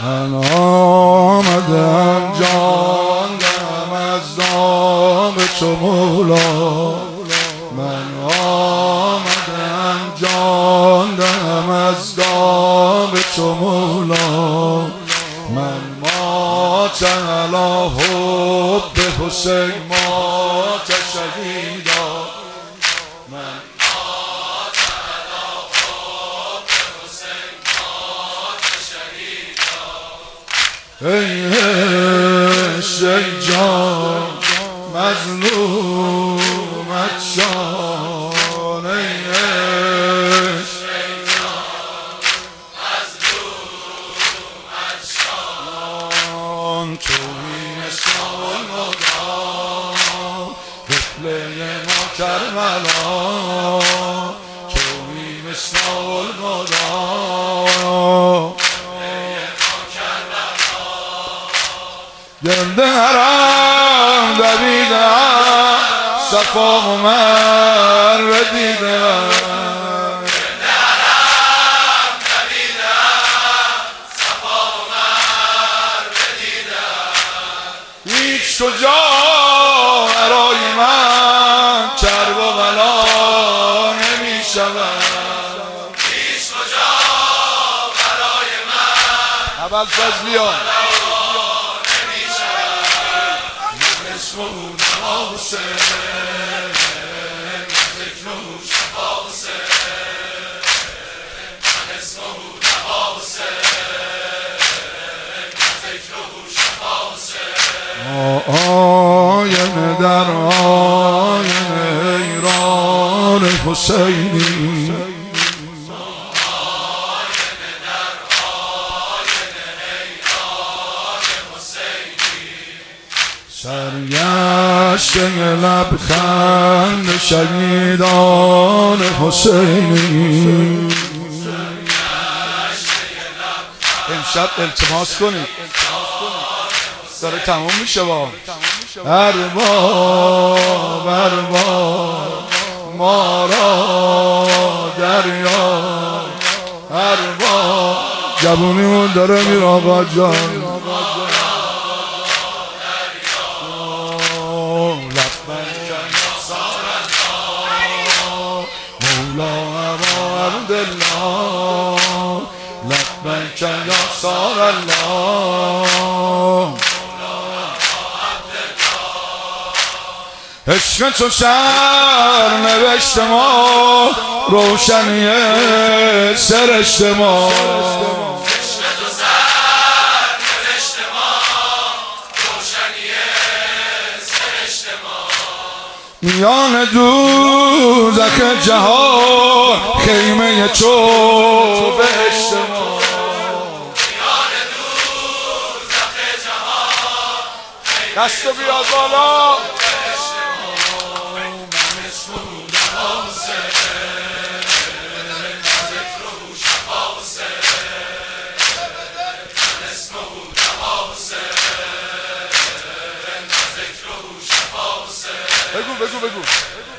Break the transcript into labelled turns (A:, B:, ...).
A: من آمدم جان دهم از دام تو مولا، من آمدم جان دهم از دام تو مولا، من مات علی حب حسین مات شهیدا، من مات علی حب حسین مات شهیدا. ای عشق ای جان مظلومت شان، ای عشق ای جان مظلومت شان، تویی مثال مدام قبله ما کربلا، تویی مثال مدام گرد حرم دویدم صفا و مروه دیدم، گرد حرم دویدم صفا و مروه دیدم، هیچ کجا برای من کرب و بلا نمی شود، هیچ کجا برای من ابوالفضلیان آینه در آینه ایران حسینی، سرگشته لبخند شهیدان حسینی. امشب التماس کنید، داره تموم میشه با ارباب ارباب ما را دریا، ارباب جوونیمون داره میره آقا جان، لبیک یا سار الله، عشق تو سر نوشت ما روشنی سرشت ما، میان دوزخ جهان خیمه تو بهشت ما، میان دوزخ جهان دست بیاد بالا، بهشت ما. من مسئولم حسین ذکر و شفا حسین، من مسئولم حسین ذکر و شفا حسین. بگو